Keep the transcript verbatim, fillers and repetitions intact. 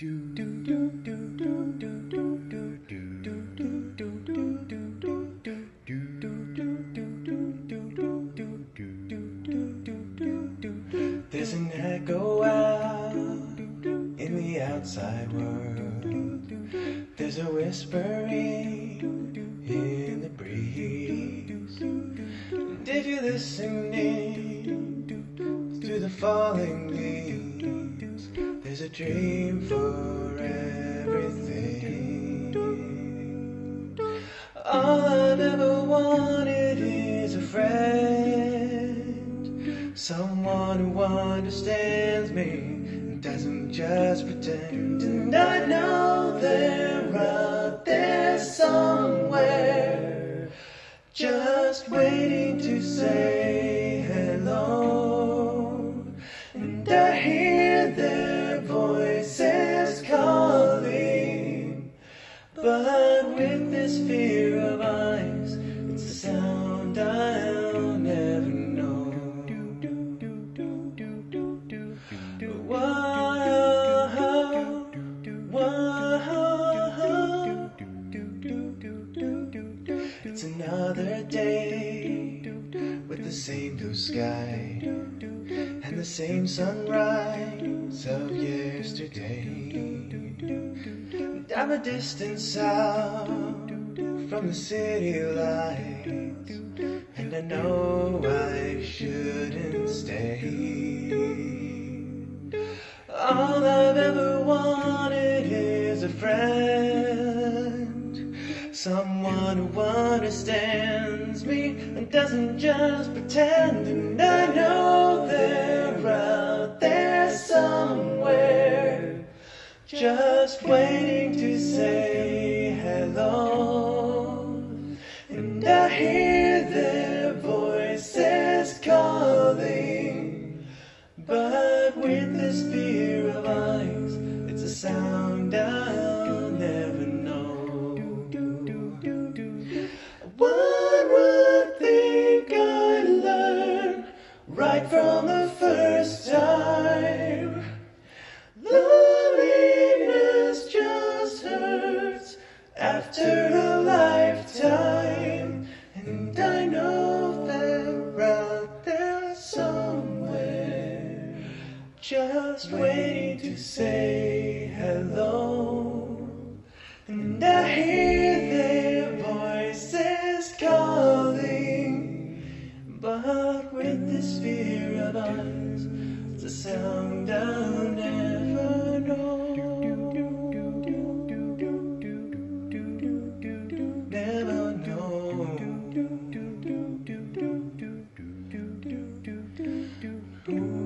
There's an echo out in the outside world. There's a whispering in the breeze. And if you're listening to the falling leaves, there's a dream for everything. All I've ever wanted is a friend, someone who understands me and doesn't just pretend. And I know they're out there somewhere, just waiting to say hello. And I hear their voices calling, but with this fear of eyes, it's a sound I'll never know. Whoa, whoa. It's another day with the same blue sky and the same sunrise of yesterday. And I'm a distance sound from the city lights, and I know I shouldn't stay. All I've ever wanted is a friend, someone who understands me and doesn't just pretend. And I know they're out there somewhere, just waiting to say hello. And I hear their voices calling, but with this fear of eyes, it's a sound I'll never know. One would think I learned right from the first time. Loneliness just hurts after a lifetime. And I know they're out there somewhere, just waiting to say hello. And I hear their voices calling, but with this fear of ours, it's a sound I'll never know. Never know.